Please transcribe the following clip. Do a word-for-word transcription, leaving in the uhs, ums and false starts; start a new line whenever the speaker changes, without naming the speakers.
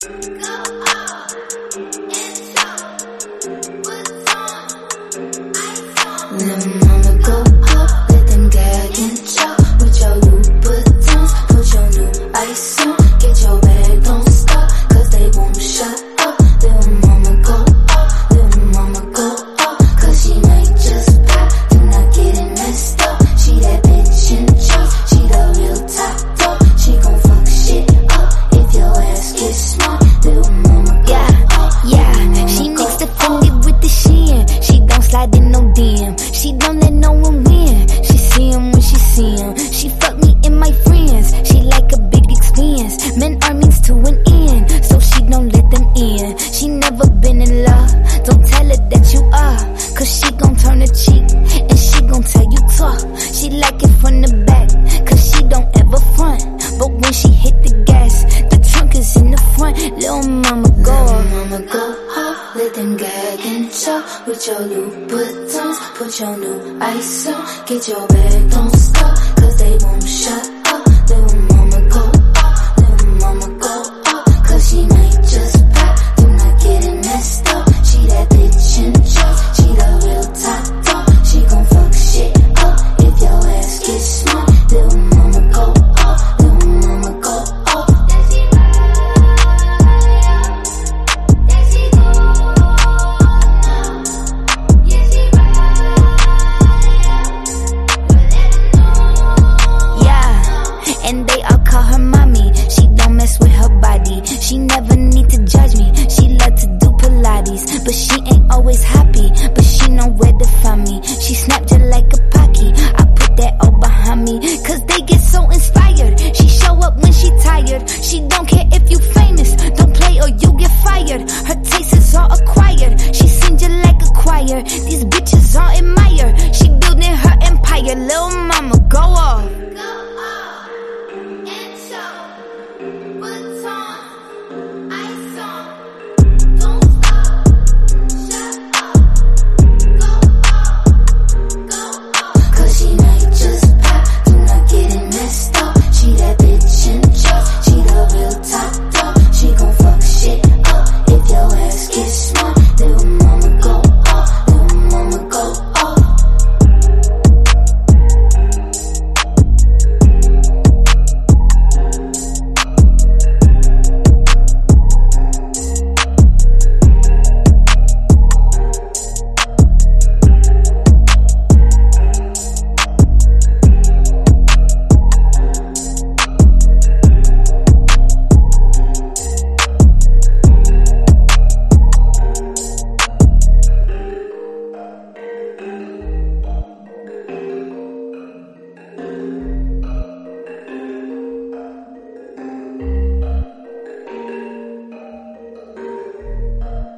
Little mama go up, let them gag and chop with your Louboutins. Put your new ice on, get your bag, don't stop, cause they won't shut up. Little mama go up, little mama go up, cause she might just pop, do not get it messed up. She that bitch in charge, she the real top dog. She gon' fuck shit up if your ass get smart. Little mama go
yeah,
up,
yeah. She mixed offended with the Shein. She don't slide in no D M. She don't let no one win. She see him when she see him. She fuck me and my friends. She like a big expense. Men are means to an end, so she don't let them in. She never been in love. Don't tell her that you are, cause she gon' turn her cheek and she gon' tell you talk. She like it from the back, cause she don't ever front. But when she hit the gas, the trunk is in the front. Little mama go
Little mama go hard, let them gag and chop with your Louboutins. Put your new ice on, get your bag, don't stop, cause they won't shut